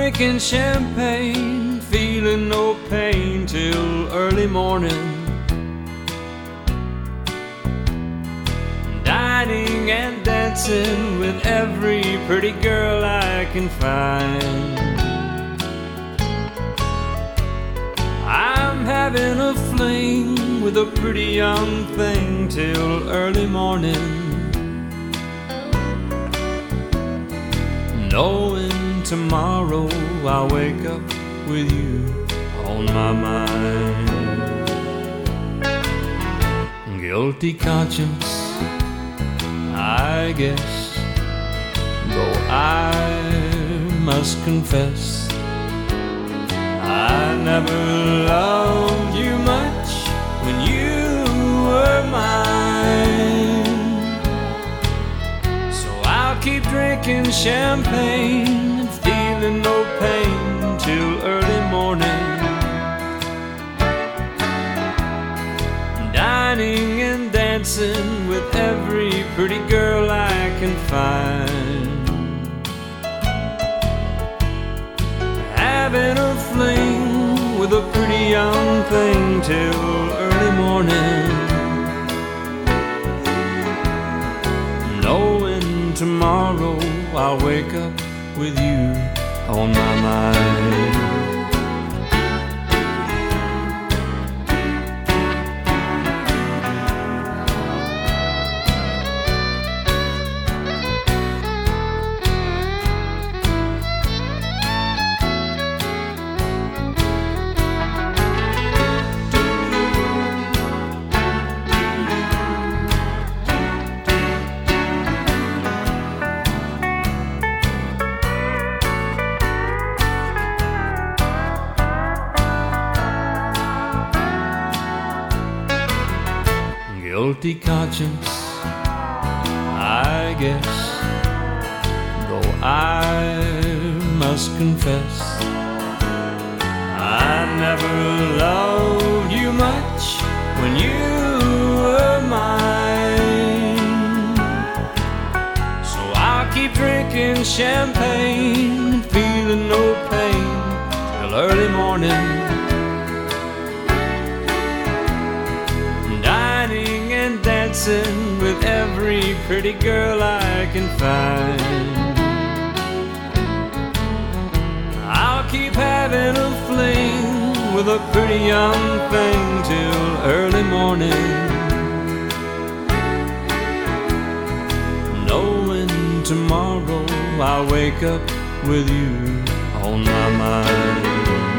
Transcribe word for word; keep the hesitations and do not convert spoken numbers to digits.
drinking champagne, feeling no pain till early morning, dining and dancing with every pretty girl I can find. I'm having a fling with a pretty young thing till early morning, knowing tomorrow I'll wake up with you on my mind. Guilty conscience, I guess, though I must confess I never loved you much when you were mine. So I'll keep drinking champagne and feeling no pain till early morning, dining and dancing with every pretty girl I can find. Having a fling with a pretty young thing till early morning, knowing tomorrow I'll wake up with you on my mind. Guilty conscience, I guess, though I must confess I never loved you much when you were mine. So I'll keep drinking champagne and feeling no pain till early morning, dancing with every pretty girl I can find. I'll keep having a fling with a pretty young thing till early morning, knowing tomorrow I'll wake up with you on my mind.